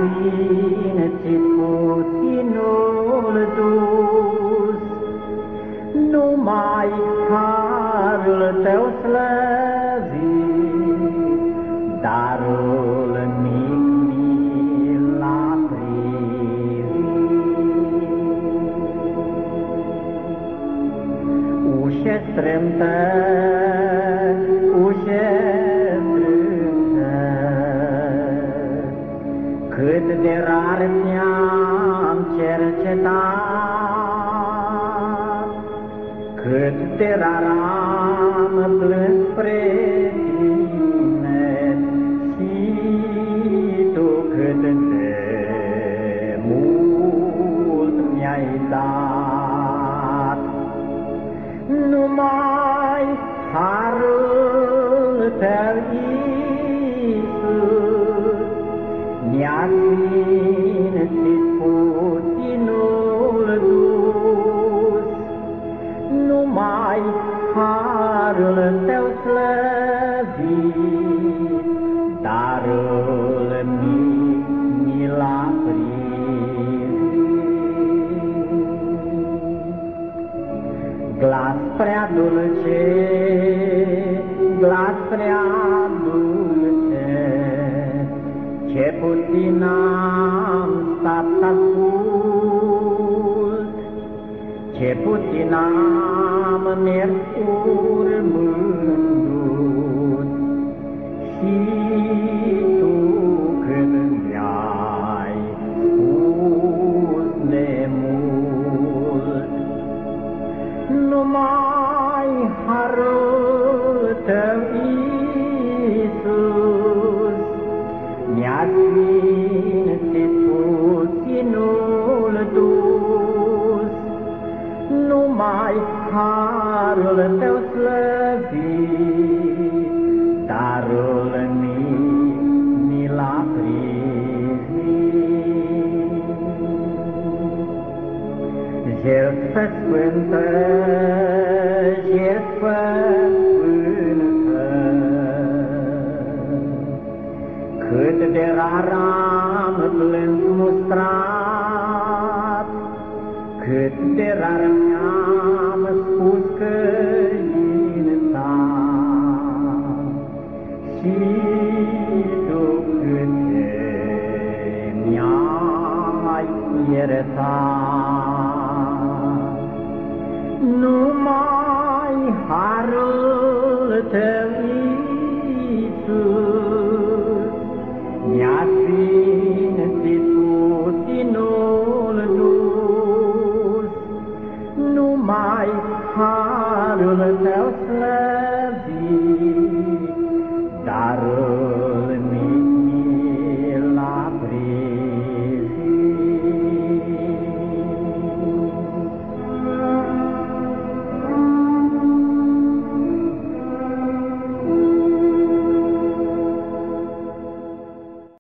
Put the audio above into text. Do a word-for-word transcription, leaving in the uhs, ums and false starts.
sfințit puținul dus, numai harul tău slăvit, darul mic mi l-a privit. Ușe strâmtă, ușe strâmtă, cât de rar te-am cercetat, cât de rar am plâns spre tine, și tu cât de mult mi-ai dat. Numai harul tău, Iisus, mi-a sfințit puținul dus, numai harul tău slăvit, darul mic mi l-a privit. Glas prea dulce, glas prea dulce, ce puțin am stat să ascult, ce puțin am mers urmându-ți, și tu când mi-ai spus nemult. Numai harul tău, Iisus, mi-a sfințit puținul dus, numai harul tău slăvit, darul mic mi l-a privit. Jertfă sfântă, jertfă sfântă, cât de rar am plâns mustrat, cât de rar mi-am spus căința, și tu cât de mi-ai iertat. Numai harul tău,